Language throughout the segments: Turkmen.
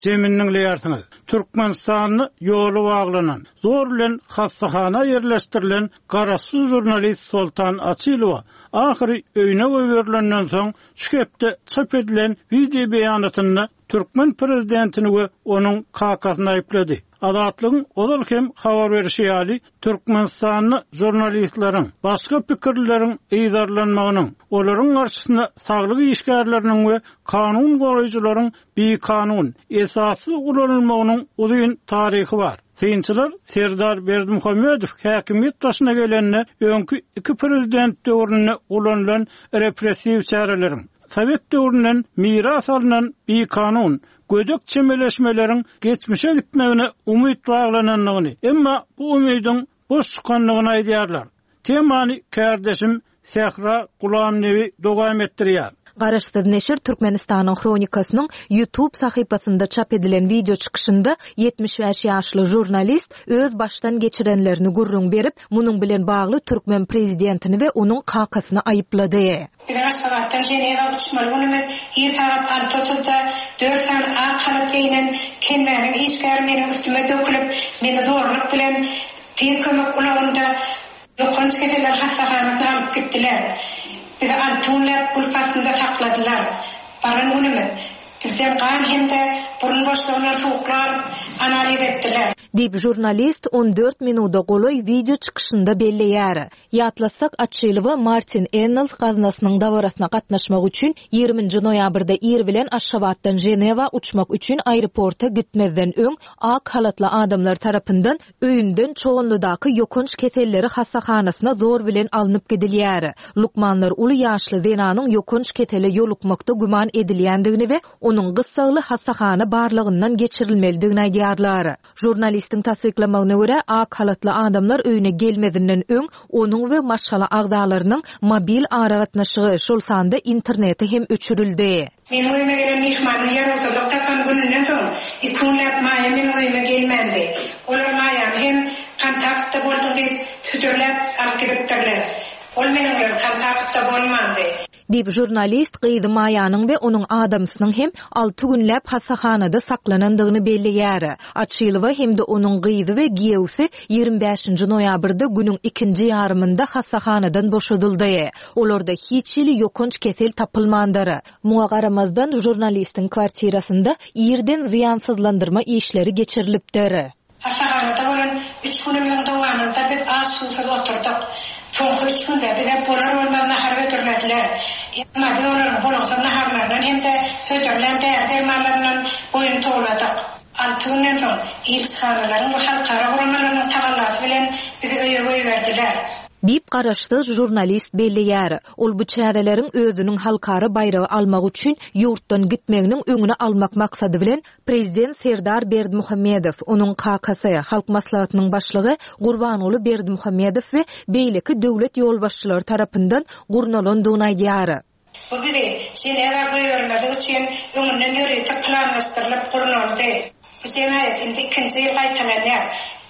Jeminniň ýartyny. Türkmenistanyny ýoly baglanan, zor bilen hassahana ýerleşdirilen garaşy jurnalist Soltan Açylowa ahiri öýüne göýberilenden soň şükepde çap edilen video beýanatyny Türkmen prezidentini we onuň kakasyny aýplady. Adatlygyň olal hem habar berişi ýaly Türkmenistanyny jurnalistlaryň başga pikirleriň eýdarlanmagynyň, olaryň garşysyna saglyk işgärleriniň we kanun goýjularyň kanun esasy ulanylmagynyň uzun taryhy bar. Synçylar Serdar Berdimuhammedow häkimiýet başyna gelende öňkü iki prezident döwründe ulanylan repressiw çäreleriň Sovet döwründen miras alynan kanun gödök çemeleşmeleriň geçmişe gitmegine umyt baglananyny, emma bu umydyň boş çykanlygyny aýdýarlar. Temany kardeşim Sehra Gulamnevi dogam etdirýär. Garaşsyz neşir Türkmenistanyň kronikasynyň YouTube sahypasynda çap edilen video çykyşynda 75 ýaşly jurnalist öz başdan geçirenlerini gurrun berip, munyň bilen bagly Türkmen prezidentini we onuň kakasyny aýyplady. Biraz saatdan Ceneva uçmalygyny ýer-tarap Antotda 4 tane akalat ýeňen kemmäniň işgärmeni üstüme dökülip, meni zorluk bilen tir kömek ulagynda ýokanç keseler hassahanadan alyp gitdiler. Bizi Antunlar pulkasında sakladılar. Barın önümü. Bizden kan hem de burun boşluğuna soğuklar analiz ettiler. Dip jurnalist 14 minuda goloy video çykyşynda belleýär. Ýatlasak Açylowa Martin Ennals gaznasynyň dawarasyna gatnaşmak üçin 20 noýabrda ir bilen Aşgabatdan Jeneva uçmak üçin aeroporta gitmezden öň ak halatly adamlar tarapyndan öýünden çoğunludaky ýokunç ketelleri hassahanasyna zor bilen alınıp gidilýär. Lukmanlar uly ýaşly Zenanyň ýokunç ketele ýolukmakda güman edilýändigini we onuň gyssagly hassahana barlygyndan geçirilmelidigini aýdýarlar. Jurnalistin tasdiklamagyna görä ak halatly adamlar öýüne gelmedinden öň onuň we maşala agdalarynyň mobil aragatnaşygy şol sanda internete hem öçürildi. Men öýüme gelen mihmanyň ýarasa doktorkan gününden soň ikunlap maýa men öýüme gelmendi. Olar maýa hem kontaktda boldy diýip tüdürläp alyp gidipdirler. Ol meniň bilen kontaktda bolmady. Dip jurnalist gyýdy maýanyň we onuň adamsynyň hem 6 günläp hasahanada saklanandygyny belleýär. Açylowa hemde onuň gyýdy we giýewsi 25 noýabrda günüň 2-nji ýarymynda hasahanadan boşadyldy. Olarda hiç ýyly ýokunç kesel tapylmandyry. Muňa garamazdan jurnalistiň kwartirasynda ýerden ziýansızlandyrma işleri geçirilipdir. Hasahanada bolan 3 günüň dowamında biz az suwda oturduk. Soňky 3 günde bize polar olmadan nahar götürmediler. Emma biz onların bolagsa naharlarından hem de ödürlen dermanlarından boyun toğladık. 6 günden soň ilçhanalaryň we halkara guramalynyň tagallary bilen bizi öýe goýberdiler. Dip garaşsyz jurnalist belleýär. Ol bu çäreleriň özüniň halkara bayragy almak üçin ýurtdan gitmeginiň öňüne almak maksady bilen prezident Serdar Berdimuhammedow, onuň kakasy, halk maslahatynyň başlygy Gurbanoğlu Berdimuhammedow we beýleki döwlet ýolbaşçylary tarapyndan gurnalandygyny aýdýar. Bu bizi Ceneva goýbermegi üçin öňünden ýöretip planlaşdyrylyp guruldy. Bu jenaýatyň ikinji ýyl gaýtalanýar.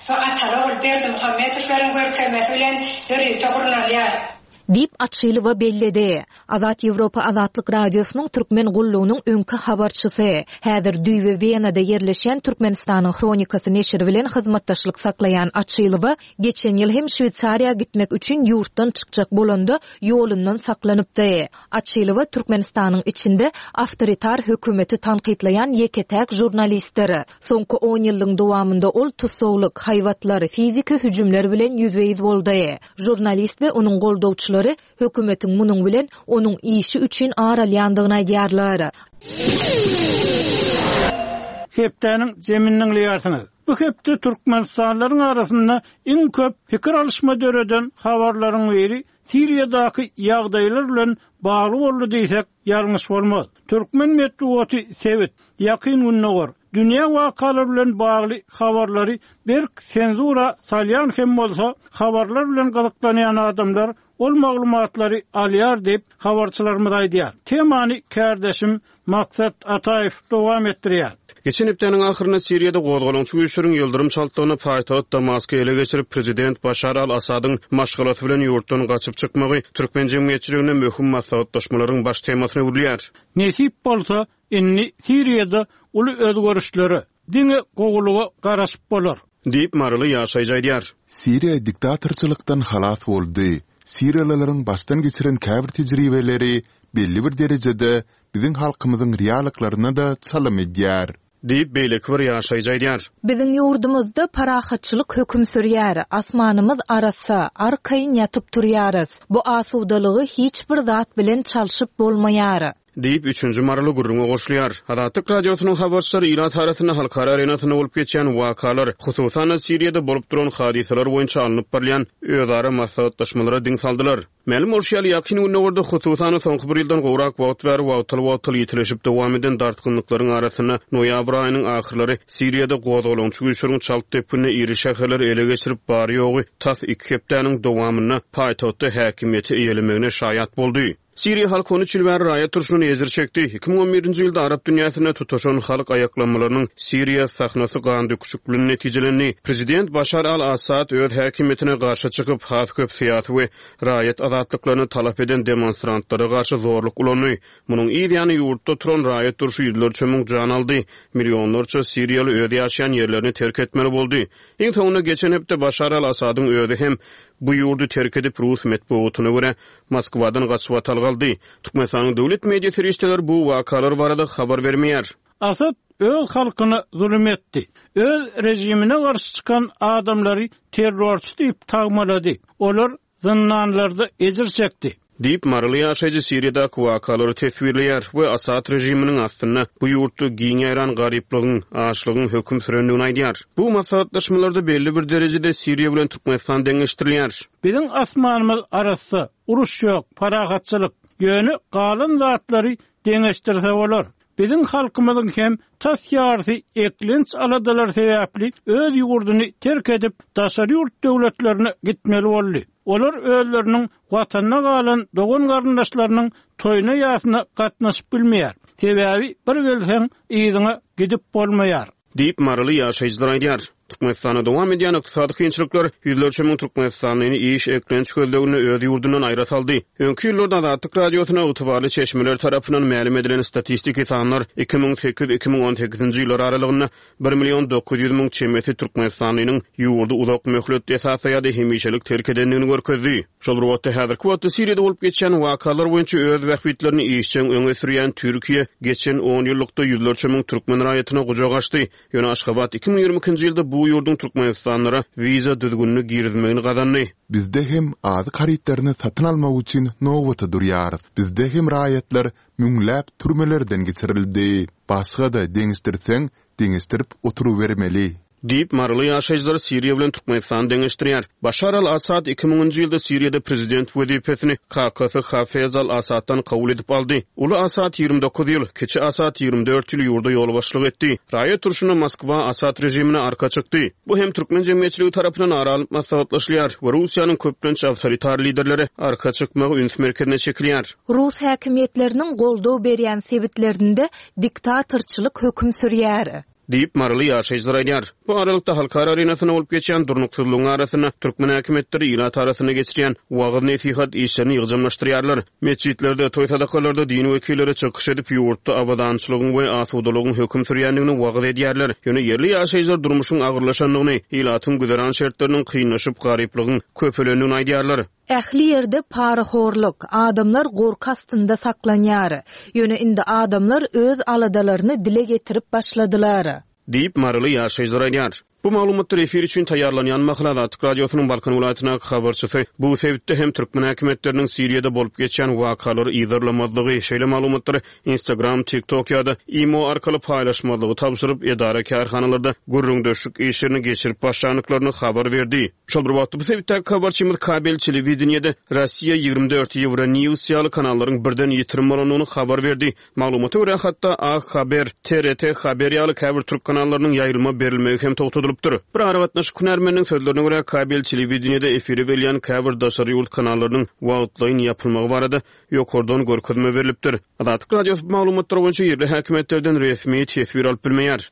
Atalar Berdimuhammedowlaryň görkezmesi bilen ýöretip gurulýar. Dip Açylowa belledi. Azat Ýewropa Azatlyk radiosynyň türkmen gullugynyň öňkü habarçysy. Häzir Düýwe Wienada ýerleşen Türkmenistanyň kronikasy neşri bilen hyzmatdaşlyk saklayan Açylowa geçen ýyl hem Şwitsariýa gitmek üçin ýurtdan çykjak bolanda ýolundan saklanypdy. Açylowa Türkmenistanyň içinde awtoritar hökümeti tanqidlayan ýeketäk jurnalistdir. Soňky 10 ýylyň dowamında ol tutsowlyk, haýwatlar, fiziki hüjümler bilen ýüzbeýiz boldy. Jurnalist we onuň goldowçylary hökümetiň munyň bilen onuň işi üçin aralýandygyny aýdýarlar. Hepdeniň Jeminniň ýartyny. Bu hepde Türkmenistanlaryň arasynda iň köp pikir alışma döreden habarlaryň biri Siriýadaky ýagdaýlar bilen bagly boldy diýsek ýalňyş bolmaz. Türkmen medeniýeti sewet ýakyn günnägor dünýä wakalary bilen bagly habarlary bir senzura salýan hem bolsa habarlar bilen gazyklanýan adamlar ol maglumatlary alýar diýip habarçylarymyz aýdýar. Temany kärdeşim Maksat Ataýew dowam etdirýär. Geçen hepdenin ahyrynda Siriýada gozgalançy güýçleriň ýyldyrym çaltygyny paýtagat Damaska ele geçirip prezident Başar al-Asadyň maşgalaty bilen ýurtdan gaçyp çykmagy türkmen jemgyýetçiligine möhüm maslahatlaşmalaryň baş temasyna urilýär. Nesip bolsa, inni Siriýada uly özgörüşleri, diňe goguluga garaşyp bolar. Diýip Marly ýaşaýjy aýdýar. Siriýa diktatorçylykdan halas boldy. Siriýalylaryň başdan geçiren käbir tejribeleri belli bir derejede biziň halkymyzyň realiklaryna da çalym edýär. Diýip beýleki bir ýaşaýjy aýdýar. Biziň ýurdumyzda parahatçylyk höküm sürýär. Asmanymyz arasa, arkaýyn ýatyp turýarys. Bu asudalygy hiç bir zat bilen çalşyp bolmaýar. Diýip 3-nji Marly gurrunga goşulýar. Adatyk radiosynyň habarçylary Iran tarasyna halkara arenasyna bolup geçen wakalar, hususan Siriýada bolup duran hadiseler boýunça alınıp barlayan özara maslahatlaşmalara diň saldylar. Ma'lum bolýar ýakyn günlerde hususan soňky bir ýyldan gowrak wagt we wagtly ýetileşip dowam eden dartgynlyklaryň arasyna noýabr aýynyň ahyrlary Siriýada gozgalançy güýçleriň çalty tepine iri şäherler ele geçirip bary ýogy tas 2 hepdeniň dowamyny paýtatda häkimiýeti eýelemegine şaýat boldy. Siriýa halk 13 ýyl bäri raýat turşuny ezir çekdi. 2011-nji ýylda Arap dünýäsine tutuşan halk aýaklanmalarynyň Siriýa sahnasy gan döküşük bilen netijelenni. Prezident Başar al-Asad öz häkimiýetine garşy çykyp has köp syýasy we raýat azatlyklaryny talap eden demonstrantlara garşy zorluk ulandy. Munyň ýa-ni ýurtda turan raýat turşy ýyllarça müň jan aldy. Milyonlarça Siriýaly öýde ýaşaýan ýerlerini terk etmeli boldy. Iň soňunda geçen hepde Başar al-Asadyň öýde hem bu ýurdu terk edip Rus medeniýetine görä Moskwadan gaçyp aldy. Türkmenistanyň döwlet media serişdeler bu wakalar barada habar bermeýär. Asad öz halkyny zulüm etdi. Öz rejimine garşy çykan adamlary terrorçy diýip tagmalady. Olar zyndanlarda ezir çekdi. Diýip Marly ýaşaýjy Siriýada wakalary tesbirleýär we Asad rejiminiň aslynda bu ýurtda giňeran garyplygyň, açlygyň höküm sürendigini aýdýar. Bu maslahatlaşmalarda belli bir derejede Siriýa bilen Türkmenistan deňeşdirilýär. Biziň asmanymyz arasy uruş ýok, parahatçylyk, ýöne galyn zatlary deňeşdirse bolar. Biziň halkymyzyň hem tas ýarty eklenç aladalar sebäpli öz ýurduny terk edip daşary ýurt döwletlerine gitmeli boldy. Olar özleriniň watanyna galan dogan garyndaşlarynyň toýuna ýasyna gatnaşyp bilmeýär. Sebäbi bir gelseň ýygyna gidip bolmaýar. Diýip Marly ýaşaýjylar aýdýar. Türkmenistana dowam edýän ykdysady kynçylyklar ýyllarça müň Türkmenistanyny iş eklenç gözlegini öz ýurdundan aýra saldy. Öňki ýyllarda Adatyk radiosyna ýetibarly çeşmeler tarapyndan ma'lum edilen statistik sanlar 2008-2018-nji ýyllar aralygynda 1.900.000 çemeti Türkmenistanynyň ýurdu uzak möhlet esasaýady hemişelik terk edenligini görkezdi. Şol wagtda häzirki wagtda Siriýada bolup geçen wakalar boýunça öz wagtlaryny işçiň öňe sürýän Türkiýe geçen 10 ýyllykda ýyllarça müň türkmen raýatyna gujak açdy. Ýöne Aşgabat 2022-nji ýylda bu ýurdun Türkmenistanlara viza düzgünlüğü girizmegini gazandy. Bizde hem azy haritlaryny satyn almak üçin nowata durýar. Bizde hem raýatlar müňläp türmelerden geçirildi. Başga da deňişdirseň, deňişdirip oturuvermeli. Diýip Marly ýaşaýjylar Siriýa bilen Türkmenistan deňeşdirýär. Başar al-Asad 2010-njy ýylda Siriýada prezident wezipesini KKS Hafez al-Asaddan kabul edip aldy. Uly Asad 29 ýyl, keçi Asad 24 ýyl ýurda ýol başlyk etdi. Raýat turşuny Moskwa Asad rejimine arka çykdy. Bu hem türkmen jemgyýetçiligi tarapyndan aralyp maslahatlaşylýar we Russiýanyň köplençe awtoritar liderleri arka çykmagy üns merkezine çekilýär. Rus häkimiýetleriniň goldaw berýän sebitlerinde diktatorçylyk höküm sürýär. Diýip Marly ýaşaýjylar aýdýar. Bu aralykda halkara arenasyna bolup geçen durnuksyzlygyň arasyna türkmen häkimetleri ýyla tarasyna geçirýän wagt nesihat işlerini ýygymlaşdyrýarlar. Mescitlerde, toý sadakalarda din wekilleri çykyş edip ýurtda awadançylygyň we asudalygyň höküm sürýändigini wagt edýärler. Ýöne yerli ýaşaýjylar durmuşyň agyrlaşandygyny, ýylatyň güzeran şertleriniň kynlaşyp garyplygyň köpelendigini aýdýarlar. Ähli ýerde paraxorluk, adamlar gorka astynda saklanýar. Ýöne indi adamlar öz aladalaryny dile getirip başladylar. Diýip Marly ýaşaýjylar aýdýar. Bu maglumatlar efir üçin taýýarlanýan mahlada Adatyk radiosynyň Balkan welaýatyna habarçysy. Bu sebäpde hem türkmen häkimetleriniň Siriýada bolup geçen wakalary ýygyrlamazlygy, şeýle maglumatlary Instagram, TikTok ýa-da imo arkaly paýlaşmalygy tapşyryp edara kärhanalarda gurrun döşük işlerini geçirip başlanýaklaryny habar berdi. Şol bir wagtda bu sebäpde habarçymyz kabel telewizionyada Rossiýa 24 Euronews ýaly kanallaryň birden ýitirim bolanyny habar berdi. Maglumata görä hatda A Haber, TRT Haber ýaly käbir türk kanallarynyň ýaýrylma berilmegi hem togtudylar. bolupdyr. Bir aravatnaş Kunarmenning sözlerine göre kabel televizionyada efiri berýän käbir daşary ýurt kanallarynyň wagtlaryň yapylmagy barada ýokardan görkezme berilipdir. Azatlyk radiosu maglumatlar boýunça ýerli häkimetlerden resmi tesbir alyp bilmeýär.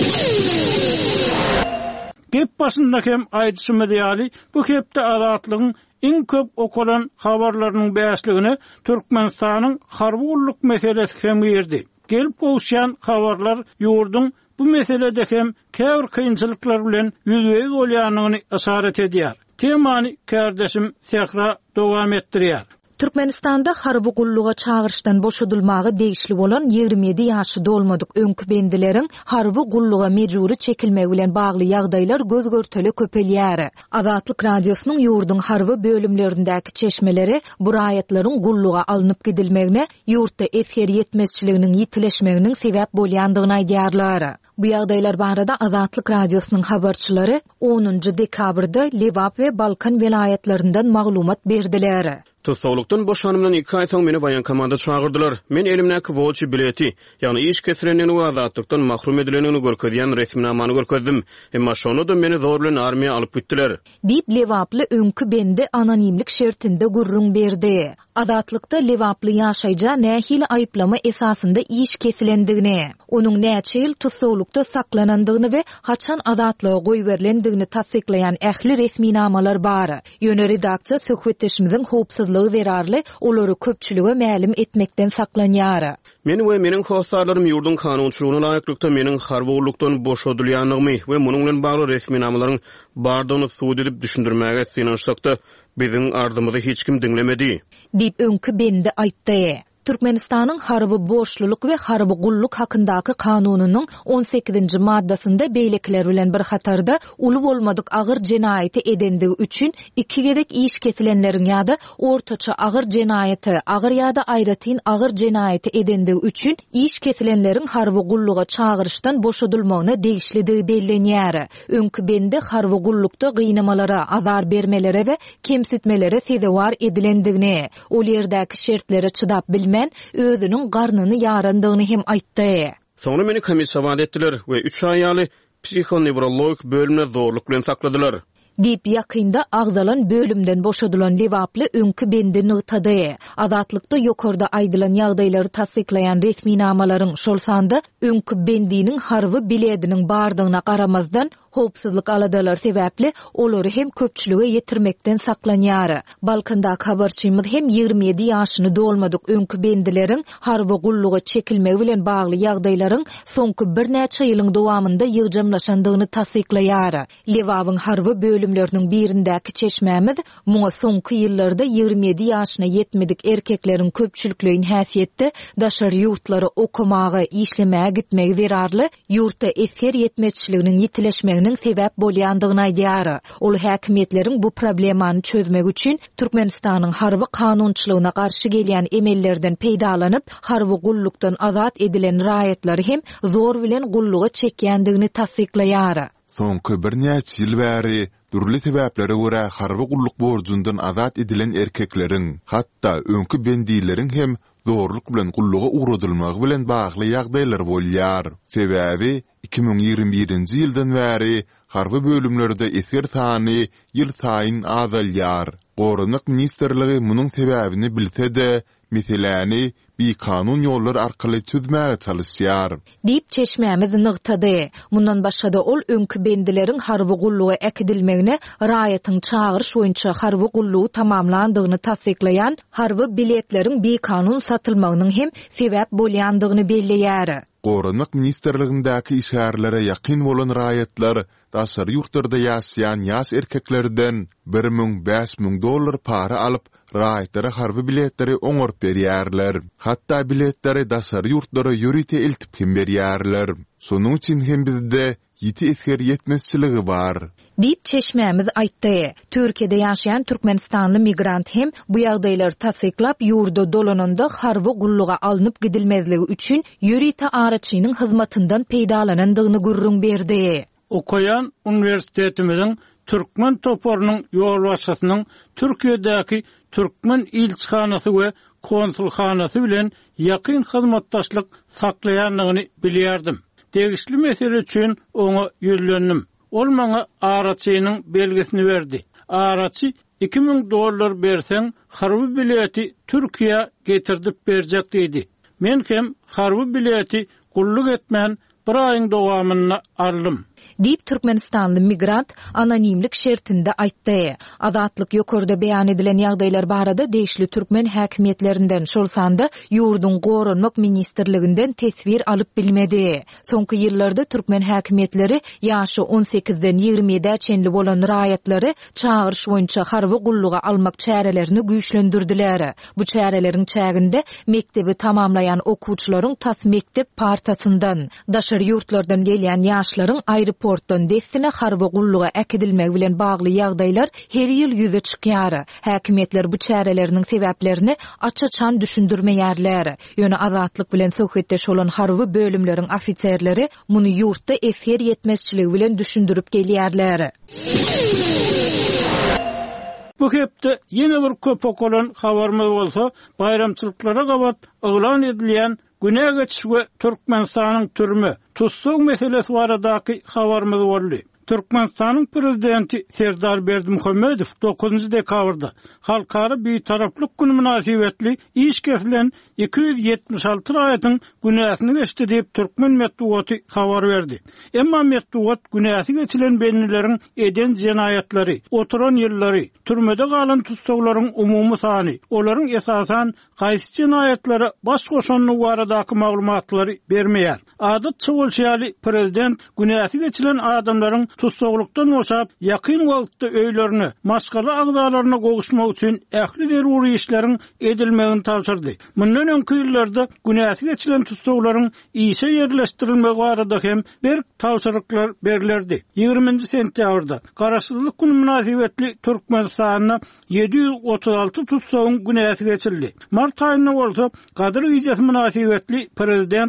Gep başyndaky aýdyşy medialy bu hepde Azatlygyň iň köp okulan habarlarynyň bäsligini Türkmenistanyň harwulluk meselesi hem ýerdi. Gelip gowşan habarlar ýurdun bu meselede hem käbir kynçylyklar bilen ýüzüýüz bolýanyny asaret edýär. Temany kardeşim Sehra dowam etdirýär. Türkmenistanda harby gulluga çağırışdan boşadylmagy degişli bolan 27 ýaşy dolmadyk öňkü bendileriň harby gulluga mejburi çekilmegi bilen bagly ýagdaýlar göz görteli köpelýär. Azatlyk radiosynyň ýurdun harby bölümlerindäki çeşmeleri bu raýatlaryň gulluga alınıp gidilmegine ýurtda ether ýetmezçiliginiň ýitileşmeginiň sebäp bolýandygyny aýdýarlar. Bu ýagdaýlar barada Azatlyk radiosynyň habarçylary 10 dekabrda Lewap we Balkan vilayetlerininden maglumat berdiler. Tutsawlukdan boşanymdan 2 aý soň meni bayan komanda çağırdylar. Men elimdäki volçy bileti, ýani iş kesirenden we azatlykdan mahrum edilenini görkezýän resminamany görkezdim. Emma şonu da meni zor bilen armiýa alyp gitdiler. Dip Lewaply öňkü bendi anonimlik şertinde gurrun berdi. Azatlykda Lewaply ýaşaýja nähili aýyplama esasında iş kesilendigini, onuň näçe ýyl tutsawlukda saklanandygyny we haçan azatlyga goý berilendigini tasdiklaýan ähli resminamalar bar. Ýöne redaksiýa söhbetleşimiziň howpsuzlygy zerarly olary köpçülige mälim etmekden saklanýar. Men we meniň howsarlarym ýurdun kanunçylygyna laýyklykda meniň harwullukdan boşadylýanymy we munyň bilen bagly resminamalaryň bardygyny suwd edip düşündirmäge synanşsakda biziň ardymyzy hiç kim dinlemedi. Dip öňkü bendi aýtdy. Türkmenistanyň harby boşluluk we harby gulluk hakyndaky kanunynyň 18-nji maddasynda beýlekler bilen bir hatarda uly bolmadyk agyr jenaýaty edendigi üçin iki gerek iş kesilenleriň ýa-da ortaça agyr jenaýaty, agyr ýa-da aýratyn agyr jenaýaty edendigi üçin iş kesilenleriň harby gulluga çağırışdan boşadylmagyna degişlidigi bellenýär. Öňkü bende harby gullukda gynamalara, azar bermelere we kemsitmelere sebäp edilendigini, ol ýerdäki şertlere çydap bilmän özünün garnyny ýarandygyny hem aýtdy. Soňra meni komissiýa etdiler we 3 aýaly psihonewrolog bölümine zorluk bilen sakladylar. Dip ýakynda agdalan bölümden boşadylan Lewaply öňkü bendi nygtady. Azatlykda ýokarda aýdylan ýagdaýlary tasdiklaýan resminamalaryň şol sanda öňkü bendiniň harby bilediniň bardygyna garamazdan howpsuzlyk aladalar sebäpli olary hem köpçülüge ýetirmekden saklanýar. Balkanda habarçymyz hem 27 ýaşyny dolmadyk öňkü bendileriň harby gulluga çekilmegi bilen bagly ýagdaýlaryň soňky bir näçe ýylyň dowamynda ýygjamlaşandygyny tasdiklaýar. Lewapyň harby bölümleriniň birindäki çeşmämiz muňa soňky ýyllarda 27 ýaşyna ýetmedik erkekleriň köpçülükligiň häsiýetde daşary ýurtlary okumagy, işlemäge gitmegi zerarly, ýurtda ether ýetmezçiliginiň ýitileşmegini sebäp bolýandygyny aýdýar. Ol häkimetleriň bu problemany çözmek üçin Türkmenistanyň harby kanunçylygyna garşy gelýän emellerden peýdalanyp harby gullukdan azat edilen raýatlary hem zor bilen gulluga çekýändigini tasdiklaýar. Soňky bir näçe ýyl bäri durly sebäplere görä harby gulluk borjundan azat edilen erkekleriň, hatda öňkü bendileriň hem zorluk bilen gulluga uğradylmagy bilen bagly ýagdaýlar bolýar. Sebäbi 2021-nji ýyldan bäri harby bölümlerde eser sany ýyl saýyn azalýar. Gorunlyk ministerligi munyň sebäbini bilse-de, meseleni bir kanun ýolları arkaly çözmäge çalışýar. Dip çeşmämiz nygtady. Mundan başga ol öňkü bendileriň harby gulluga ekidilmegine raýatyň çağırış boýunça harby gullugy tamamlandygyny tasdiklaýan harby biletleriň bir kanun satylmagynyň hem sebäp bolýandygyny belleýär. Gorunlyk ministerligindäki işgärlere ýakyn bolan raýatlar daşary ýurtlarda ýaşaýan ýaş erkeklerden $1000–5000 para alyp raýatlara harby biletleri oňorp berýärler. Hatda biletleri daşary ýurtlara ýörite eltip hem berýärler. Şonuň üçin hem bizde ýiti ether ýetmezçiligi bar. Dip çeşmämiz aýtdy. Türkiýede ýaşaýan Türkmenistanly migrant hem bu ýagdaýlary tasdiklap ýurda dolananda harby gulluga alınıp gidilmezligi üçin ýörite araçynyň hyzmatyndan peýdalanandygyny gurrun berdi. Okuyan universitetimiziň Türkmen toporunyň ýolbaşçysynyň Türkiýedäki Türkmen ilçihanasy we konsulhanasy bilen ýakyn hyzmatdaşlyk saklaýanlygyny bilýärdim. Degişli mesele üçin oňa ýüzlendim. ol maňa araçynyň belgesini berdi. Araçy $2000 berseň harby bileti Türkiýe getirdip berjek dedi. Men hem harby bileti gulluk etmän bir aýyň dowamyna aldym. Diýip Türkmenistanly migrant anonimlik şertinde aýtdy. Azatlyk ýokurda beýan edilen ýagdaýlar barada değişli türkmen häkimetlerinden şolsanda ýurdun goranmak ministrliginden tesbir alyp bilmedi. Soňky ýyllarda türkmen häkimetleri ýaşy 18-den 20-de çenli bolan raýatlary çağırış boýunça harby gulluga almak çärelerini güýçlendirdiler. Bu çäreleriň çäginde mektebi tamamlayan okuwçylaryň tas mektep partasyndan, daşary ýurtlardan gelýän ýaşlaryň aeroportdan destine harby gulluga äkidilmegi bilen bagly ýagdaýlar her ýyl ýüze çykýar. Häkimetler bu çäreleriniň sebäplerini açyçan düşündirmeýärler. Ýöne azatlyk bilen söhbetdeş bolan harby bölümleriň ofitserleri muny ýurtda eser ýetmezçiligi bilen düşündirip gelýärler. Bu hepde ýene bir köpek olan habarmy bolsa, bayramçylyklara gabat oglan edilýän güne geçişwe Türkmenistanyň türmü tutsuk meselesi baradaky habarmy boldy. Türkmenistanyň prezidenti Serdar Berdimuhammedow 9 dekabrda halkara bir taraplyk güni münasibetli iş kesilen 276 raýatyň günäsini geçdi diýip Türkmen medeniýeti habar berdi. Emma medeniýet günäsi geçilen benileriň eden jenaýatlary, oturan ýyllary, türmede galan tutsaklaryň umumy sany, olaryň esasan gaýsy jenaýatlary baş goşanlygy baradaky maglumatlary bermeýär. Adatça bolşaly prezident günäsi geçilen adamlaryň tutsaklykdan boşap ýakyn wagtda öýlerini, maşgala agdalaryna gowuşmak üçin ähli deruri işleriň edilmegini tapşyrdy. Mundan öňki ýyllarda günäsi geçilen tutsaklaryň işe ýerleşdirilmegi barada hem bir tapşyryklar berilerdi. 20 sentýabrda garaşsyzlyk güni münasibetli Türkmenistanyna 736 tutsagyň günäsi geçildi. Mart aýyna bolsa Gadir gecesi münasibetli prezident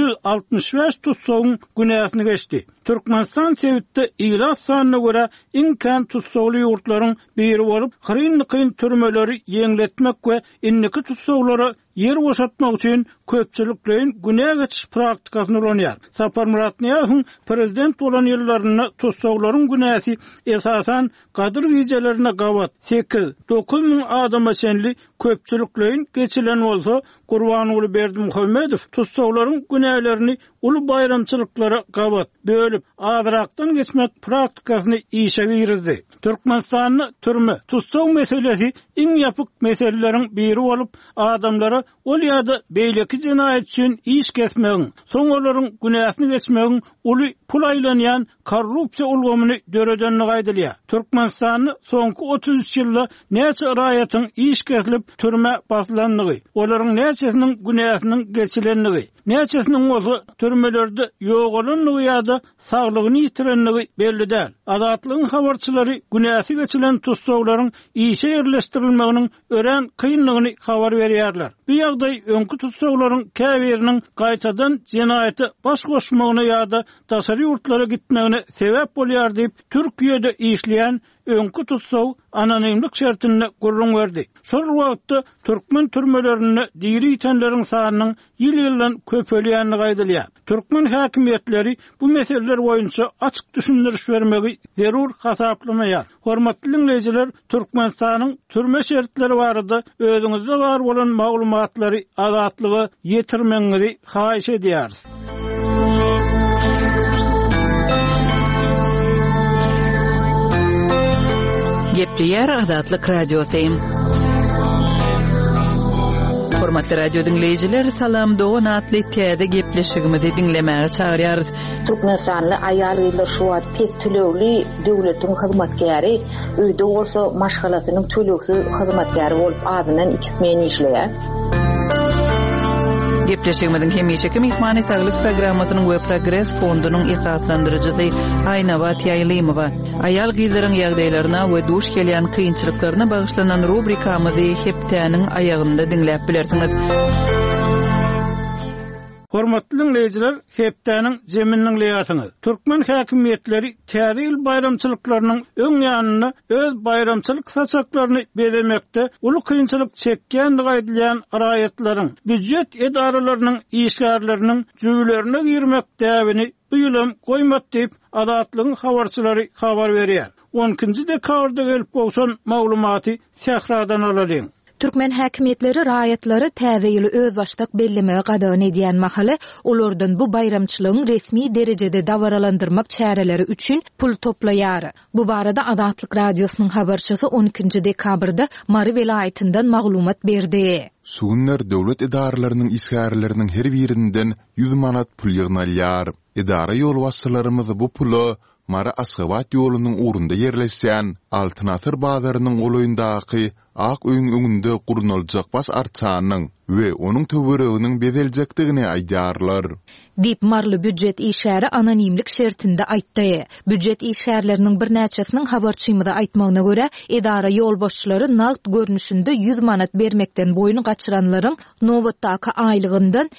365 tutsagyň günäsini geçdi. Türkmenistan sebitde ilat sanyna göre iňkän tutsagly ýurtlaryň biri bolup, kyryn türmeleri ýeňletmek we inniki tutsaglary yer boşatmak üçin köpçüliklerin güne geçiş praktikasyny ulanýar. Sapar Murat Niýazowyň prezident bolan ýyllaryny tutsaglaryň günäsi esasan Gadir gecelerine gabat 8-9 min adama çenli köpçüliklerin geçilen bolsa, Gurbanyňly Berdimuhammedow tutsaglaryň günälerini uly bayramçylyklara gabat bölüp azyrakdan geçmek praktikasyny işe girdi. Türkmenistanyň türmü tutsag meselesi iň ýapyk meseleleriň biri bolup, adamlara ol ýa-da beýleki jenaýat üçin iş kesmegiň, soň olaryň günäsini geçmegiň uly pul aýlanýan korrupsiýa ulgamyny döredenini gaýdylýar. Türkmenistanyň soňky 33 ýylda näçe raýatyň iş kesilip türme baslanlygy, olaryň näçesiniň günäsiniň geçilenligi, näçesiniň bolsa türmelerde ýogalanlygy ýa-da saglygyny ýitirenligi belli däl. Azatlygyň habarçylary günäsi geçilen tutsaklaryň işe ýerleşdirilmeginiň ören kynlygyny habar berýärler. Bu ýagdaý öňkü tutsaklaryň käbiriniň gaýtadan jenaýaty baş goşmagyna ýa-da daşary ýurtlara gitmegine sebäp bolýar diýip Türkiýede işleýän öňkü tutsag anonimlik şertine gurrun berdi. Şol wagtda türkmen türmelerini diri itenleriň sanynyň ýyl-ýyldan köpelýänini gaýdylýar. Türkmen häkimetleri bu meseleler boýunça açyk düşündiriş bermegi zerur hasaplamaýar. Hormatly dinleýijiler, Türkmenistanyň türme şertleri barada özüňizde bar bolan maglumatlary azatlygy ýetirmeňizi haýyş edýäris. Gepleyer Azatlyk Radiosyň. Hormatly radio dinleyijiler, salam dogan atly täze gepleşigimizi dinlemäge çagyrýarys. Türkmenistanly aýal ýyllar şu wagt pes tölegli döwletiň hyzmatkäri, öýde bolsa maşgalasynyň tölegsiz hyzmatkäri bolup adynan 2 men işleýär. Gepleşigimizin hemişeki mehmany saglyk programmasynyň we Progress fondunyň esaslandyrjysy Aýnawa Tiýaýlymowa aýal gyzlaryň ýagdaýlaryna we duş gelýän kynçylyklaryna bagyşlanan rubrikamyzy hepdäniň aýagynda dinläp bilersiňiz. Hormatly dinleyijiler, hepdäniň jeminiň leýatyny. Türkmen häkimetleri täze ýyl bayramçylyklarynyň öň ýanyny öz bayramçylyk saçaklaryny belemekde uly kynçylyk çekýän gaýdylýan raýatlaryň büdjet edaralarynyň işgärleriniň jüwlerine girmek däwini bu ýylym goýmat diýip adatlygyň habarçylary habar berýär. 10-njy dekabrda gelip bolsan maglumaty Sahradan aladyň. Türkmen häkimetleri raýatlary täze ýyly öz başdak bellemege gadawan edýän mahaly olardan bu bayramçylygyň resmi derejede dawaralandyrmak çäreleri üçin pul toplaýar. Bu barada Adatlyk radiosynyň habarçysy 12-nji dekabrda Mary welaýatyndan maglumat berdi. Sugunlar döwlet edaralarynyň işgärleriniň her birinden 100 manat pul ýygnalýar. Edara ýolbaşçylarymyz bu pulu Mara Aşgabat ýolunyň urunda ýerleşýän Altynasır bazarynyň goýundaky Ak öýüň öňünde gurnaljak bas arçanyň we onuň töwereginiň bedeljekdigini aýdarlar. Dip marly büdjet işäri anonimlik şertinde aýtdy. Büdjet işärleriniň bir näçesiniň habarçymyda aýtmagyna görä, edara ýolbaşçylary nagt görnüşinde 100 manat bermekden boyun gaçyranlaryň nowatdaky aýlygyndan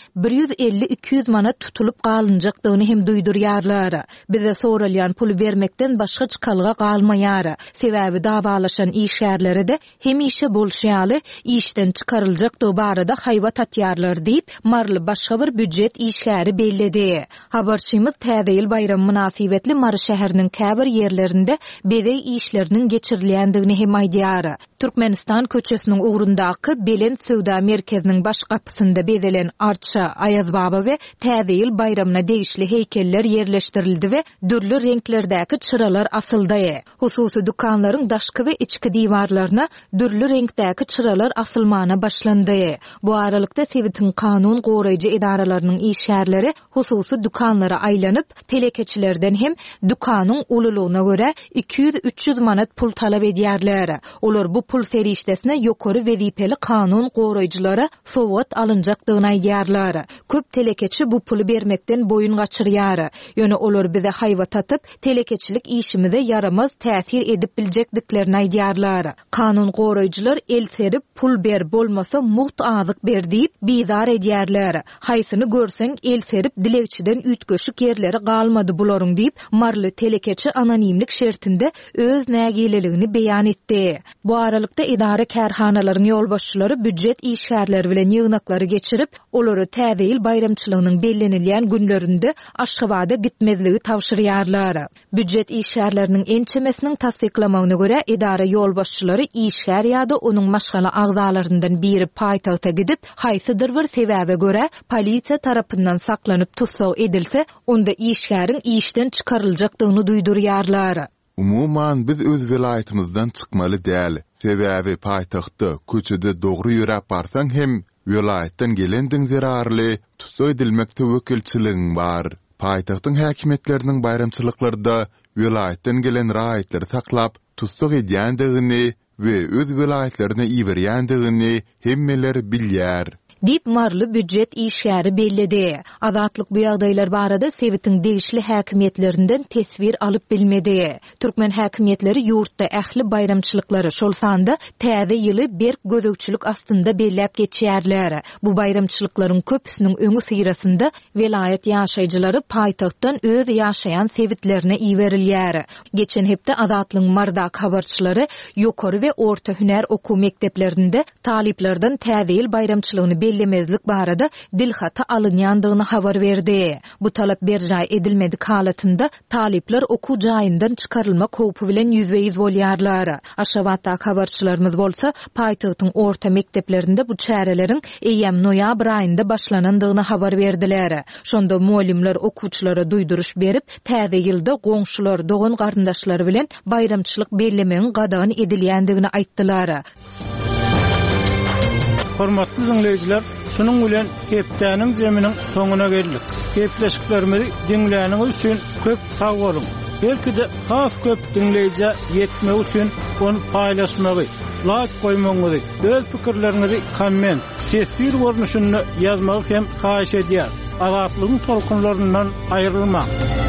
150-200 manat tutulup galynjakdygyny hem duýdurýarlar. Bize soralýan pul bermekden başga çykalga galmaýar. Sebäbi dawalaşan işärlere de hem işe bolşýaly, işden çykaryljakdygy barada haýbat atýarlar diýip marly başga bir büdjet işgäri belledi. Habarçymyz täze ýyl bayram münasibetli Mary şäheriniň käbir ýerlerinde bedey işleriniň geçirilýändigini hem aýdýar. Türkmenistan köçesiniň ugrundaky Belend Söwda merkeziniň baş gapysynda bedelen arça, Ayaz Baba we täze ýyl bayramyna degişli heýkeller ýerleşdirildi we dürli renklerdäki çıralar asyldy. Hususy dukanlaryň daşky we içki diwarlaryna dürli renkdäki çıralar asylmana başlandy. Bu aralykda Sewitin kanun goraýjy edaralarynyň işgärleri hususy dukanlara aýlanyp, telekeçilerden hem dukanyň ululugyna görä 200-300 manat pul talap edýärler. Olar bu pul serişdesine ýokary wezipeli kanun goraýjylara sowgat alynjakdygyny aýdýarlar. Köp telekeçi bu pulu bermekden boyun gaçyrýar. Ýöne olar bize haýbat atyp, telekeçilik işimize yaramaz täsir edip biljekdiklerini aýdýarlar. Kanun goraýjylar el serip pul ber bolmasa muht azyk ber diýip bizar edýärler. Haýsyny görseň el serip dilekçiden ütgöşük ýerleri galmady bularyň diýip marly telekeçi anonimlik şertinde öz nägililigini beýan etdi. Bu aralykda idara kärhanalaryň ýolbaşçylary büdjet işgärleri bilen ýygnaklary geçirip, olary täze ýyl bayramçylygynyň bellenilýän günlerinde Aşgabada gitmezligi tawşyrýarlar. Büdjet işgärleriniň ençemesiniň tasdiklamagyna görä idara ýolbaşçylary işgär ýa-da onuň maşgala agzalaryndan biri paýtagta gidip, haýsydyr bir sebäbe görä polisiýa tarapyndan saklanyp tutsaw edilse, onda işgäriň işden çykaryljakdygyny duýdurýarlar. Umuman biz öz welaýatymyzdan çykmaly däl. Sebäbi paýtagtda köçede dogry ýörep barsaň hem welaýatdan gelendiň zerarly tutsaw edilmekde wekilçiligiň bar. Paýtagtyň häkimetleriniň bayramçylyklarynda welaýatdan gelen raýatlary saklap tutsaw edýändigini we öz welaýatlaryna iberýändigini hemmeler bilýär. Dip marly büdjet işgäri belledi. Adatlyk bu ýagdaýlar barada Sewitin degişli häkimetlerinden tesbir alyp bilmedi. Türkmen häkimetleri ýurtda ähli bayramçylyklary şol sanda täze ýyly berk gözegçilik astynda bellep geçýärler. Bu bayramçylyklaryň köpüsiniň öňü syrasynda welaýat ýaşaýjylary paýtagtdan öz ýaşaýan Sewitlerine iberilýär. Geçen hepde Adatlyň mardak habarçylary ýokary we orta hüner okuw mekdeplerinde taliplerden täze ýyl bayramçylygyny bellemezlik barada dilhata alınyandygyny habar berdi. Bu talap berjay edilmedik halatynda talipler okuw jaýyndan çykarylmak howpy bilen ýüzbeýiz bolýarlar. Aşgabatdaky habarçylarymyz bolsa, paýtagtyň orta mekdeplerinde bu çäreleriň eýem noýabr aýynda başlanandygyny habar berdiler. Şonda muallimler okuwçylara duýduruş berip, täze ýylda goňşular, dogan garyndaşlary bilen bayramçylyk bellemegiň gadawan edilýändigini aýtdylar. Hormatly dinleyijiler, şunuň bilen hepdäniň zeminiň soňuna geldik. Hepleşiklerimizi dinläniňiz üçin köp sag bolun. Belki de has köp dinleýije ýetmek üçin onu paýlaşmagy, like goýmagy, öz pikirleriňizi komment, tesbir görnüşinde ýazmagy hem haýyş edýär. Azatlygyň tolkunlaryndan aýrylmak.